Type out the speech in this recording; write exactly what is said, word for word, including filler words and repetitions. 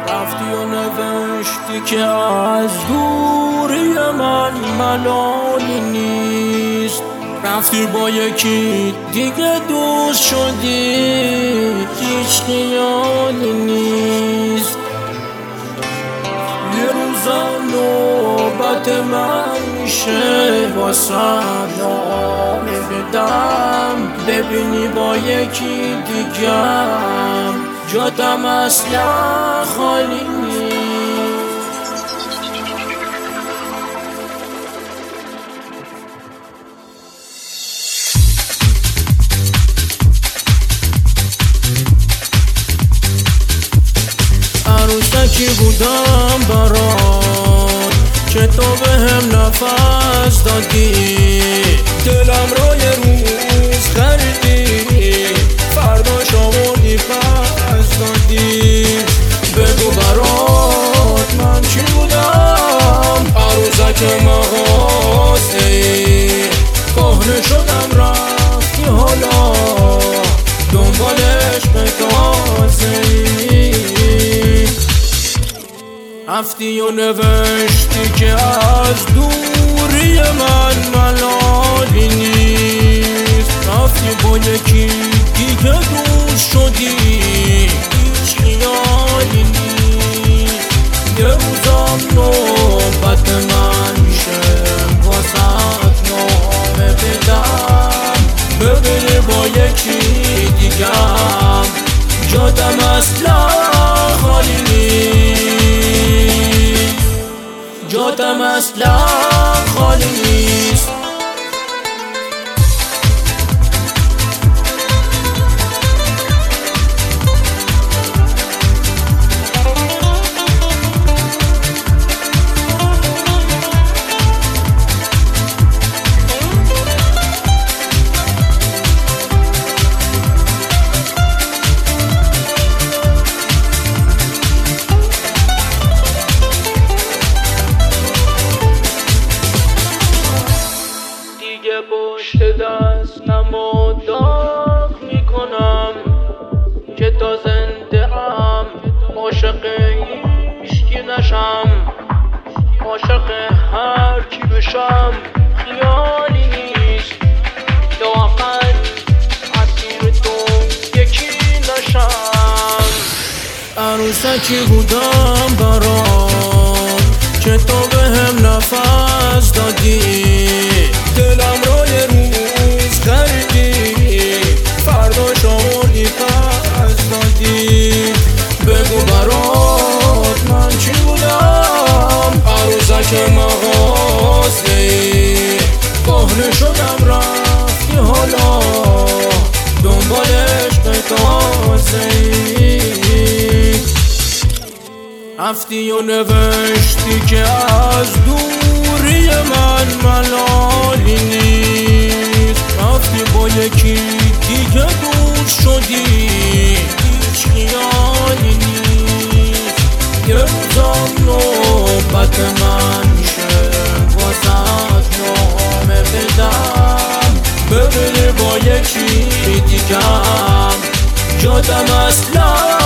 رفتی و نوشتی که از دوری من ملالی نیست. رفتی با یکی دیگه دوست شدی، هیچ خیالی نیست. یه روزم نوبت من میشه واسه نامه بدم، ببینی با یکی دیگم جاتم اصلا خالی نیست. عروسکی بودم برات که تو به هم نفس دادی، دلم رو یه روز خریدی، فرداش آوردی پس دادی. بگو برات من چی بودم، عروسک مغازه ای، کهنه شدم رفتی حالا دنبال عشق تازه ای. رفتی و نوشتی که از دوری من ملالی نیست. رفتی با یکی دیگه دوست شدی، هیچ خیالی نیست. یه روزم نوبت من میشه واسه نامه بدم، ببینی با یکی دیگم جاتم اصلا خالی نیست. جاتم اصلا خالی نیست. پشت دستم و داغ میکنم که تا زنده ام عاشق هیچکی نشم، عاشق هر کی بشم خیالی نیست. لااقل اسیر تو یکی نشم. عروسکی بودم برات که تو به هم نفس دادی، دلم رو یه روز خریدی، فرداش آوردی پس دادی. بگو برات من چی بودم، عروسک مغازه ای، کهنه شدم رفتی حالا دنبال عشق تازه ای. رفتی و نوشتی که از دوری من ملالی نیست. رفتی با یکی دیگه دوست شدی، هیچ خیالی نیست. یه روزم نوبت من میشه واسه نامه بدم، ببینی با یکی دیگم جاتم اصلا